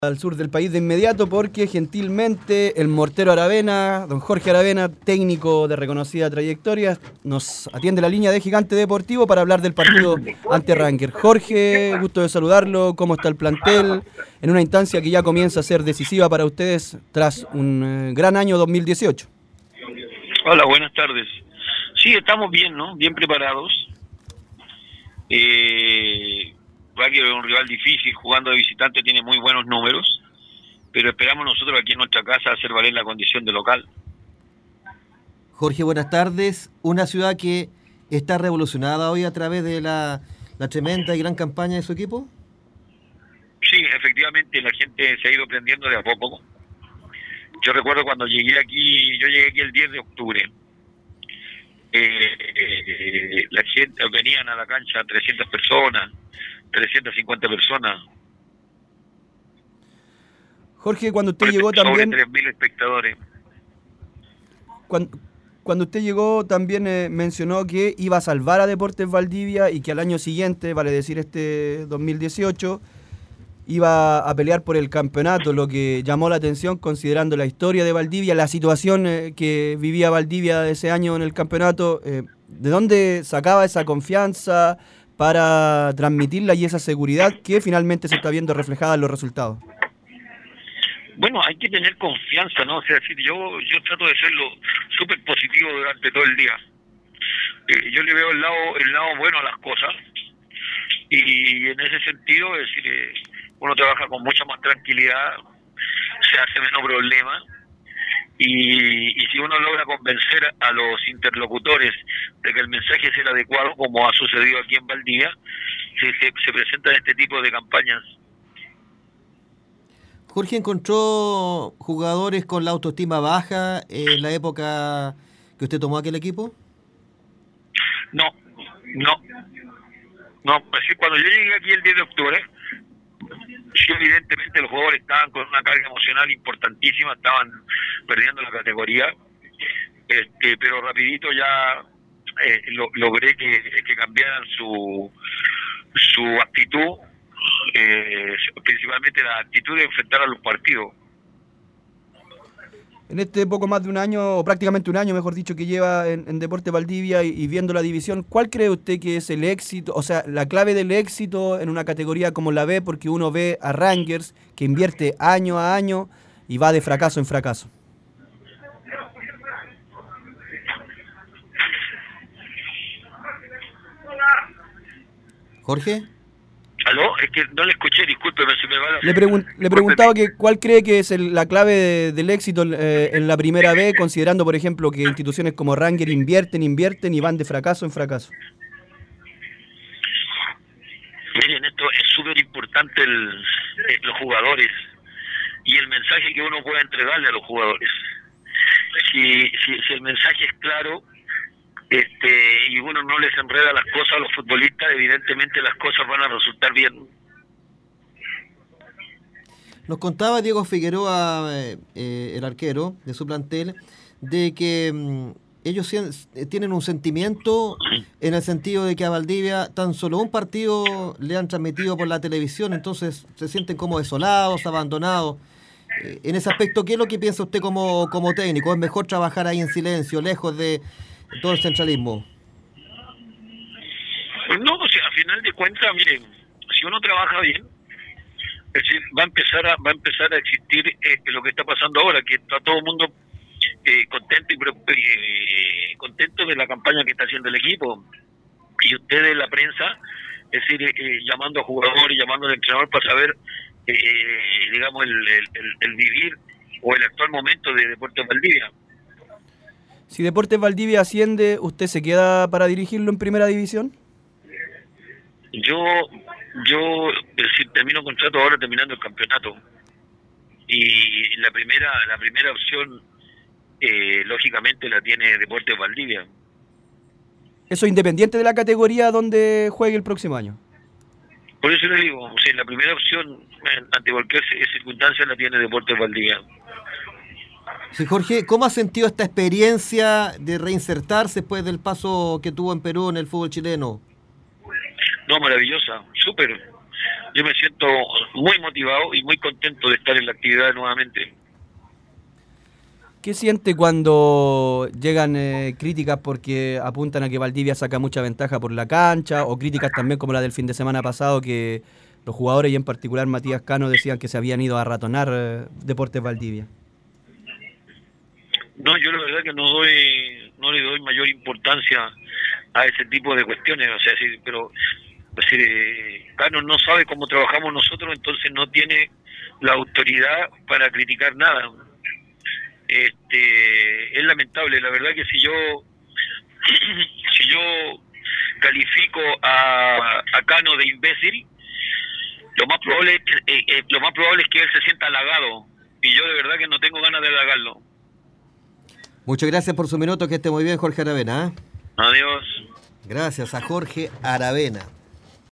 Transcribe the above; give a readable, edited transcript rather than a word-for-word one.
Al sur del país de inmediato porque gentilmente el mortero Aravena, don Jorge Aravena, técnico de reconocida trayectoria, nos atiende la línea de Gigante Deportivo para hablar del partido ante Rangers. Jorge, gusto de saludarlo, ¿cómo está el plantel? En una instancia que ya comienza a ser decisiva para ustedes tras un gran año 2018. Hola, buenas tardes. Sí, estamos bien, ¿no? Bien preparados. Rangers es un rival difícil, jugando de visitante tiene muy buenos números, pero esperamos nosotros aquí en nuestra casa hacer valer la condición de local. Jorge, buenas tardes. Una ciudad que está revolucionada hoy a través de la tremenda y gran campaña de su equipo. Sí, efectivamente la gente se ha ido prendiendo de a poco. Yo recuerdo cuando llegué aquí el 10 de octubre. La gente venían a la cancha 300 personas, 350 personas. Jorge, cuando usted llegó también... Sobre 3.000 espectadores. Cuando usted llegó también mencionó que iba a salvar a Deportes Valdivia y que al año siguiente, vale decir este 2018, iba a pelear por el campeonato, lo que llamó la atención considerando la historia de Valdivia, la situación que vivía Valdivia ese año en el campeonato. ¿De dónde sacaba esa confianza para transmitirla y esa seguridad que finalmente se está viendo reflejada en los resultados? Bueno, hay que tener confianza, ¿no? O sea, yo trato de serlo súper positivo durante todo el día. Yo le veo el lado bueno a las cosas y en ese sentido, es decir, uno trabaja con mucha más tranquilidad, se hace menos problemas y si uno logra convencer a los interlocutores de que el mensaje es el adecuado, como ha sucedido aquí en Valdivia, se presentan este tipo de campañas. Jorge, ¿encontró jugadores con la autoestima baja en la época que usted tomó aquel equipo? No, pues sí, cuando yo llegué aquí el 10 de octubre, sí, evidentemente los jugadores estaban con una carga emocional importantísima, estaban perdiendo la categoría, pero rapidito ya logré que cambiaran su actitud, principalmente la actitud de enfrentar a los partidos. En este poco más de un año, o prácticamente un año, mejor dicho, que lleva en Deportes Valdivia y viendo la división, ¿cuál cree usted que es el éxito, o sea, la clave del éxito en una categoría como la B? Porque uno ve a Rangers que invierte año a año y va de fracaso en fracaso. Jorge. ¿Aló? Es que no le escuché, discúlpeme, se me va la... Le preguntaba que cuál cree que es la clave del éxito en la primera B, considerando, por ejemplo, que instituciones como Rangers invierten y van de fracaso en fracaso. Miren, esto es súper importante los jugadores y el mensaje que uno pueda entregarle a los jugadores. Si el mensaje es claro, y uno no les enreda las cosas a los futbolistas, evidentemente las cosas van a resultar bien. Nos contaba Diego Figueroa, el arquero de su plantel, de que ellos tienen un sentimiento en el sentido de que a Valdivia tan solo un partido le han transmitido por la televisión, entonces se sienten como desolados, abandonados. En ese aspecto, ¿qué es lo que piensa usted como técnico? ¿Es mejor trabajar ahí en silencio, lejos de todo el centralismo? No, o sea, a final de cuentas, miren, si uno trabaja bien, es decir, va a empezar a existir lo que está pasando ahora, que está todo el mundo contento de la campaña que está haciendo el equipo, y ustedes, la prensa, es decir, llamando a jugadores, llamando al entrenador para saber, digamos, el vivir o el actual momento de Deportes Valdivia. Si Deportes Valdivia asciende, ¿usted se queda para dirigirlo en primera división? Yo es decir, termino contrato ahora terminando el campeonato. Y la primera opción, lógicamente, la tiene Deportes Valdivia. Eso independiente de la categoría donde juegue el próximo año. Por eso le digo, o sea, la primera opción, ante cualquier circunstancia, la tiene Deportes Valdivia. Sí, Jorge, ¿cómo ha sentido esta experiencia de reinsertarse después del paso que tuvo en Perú en el fútbol chileno? No, maravillosa, súper. yo me siento muy motivado y muy contento de estar en la actividad nuevamente. ¿Qué siente cuando llegan críticas porque apuntan a que Valdivia saca mucha ventaja por la cancha, o críticas también como la del fin de semana pasado, que los jugadores y en particular Matías Cano decían que se habían ido a ratonar Deportes Valdivia? No, yo la verdad que no le doy mayor importancia a ese tipo de cuestiones, o sea, sí, pero Cano no sabe cómo trabajamos nosotros, entonces no tiene la autoridad para criticar nada. Es lamentable, la verdad que si yo califico a Cano de imbécil, lo más probable es que él se sienta halagado, y yo de verdad que no tengo ganas de halagarlo. Muchas gracias por su minuto, que esté muy bien, Jorge Aravena. Adiós. Gracias a Jorge Aravena.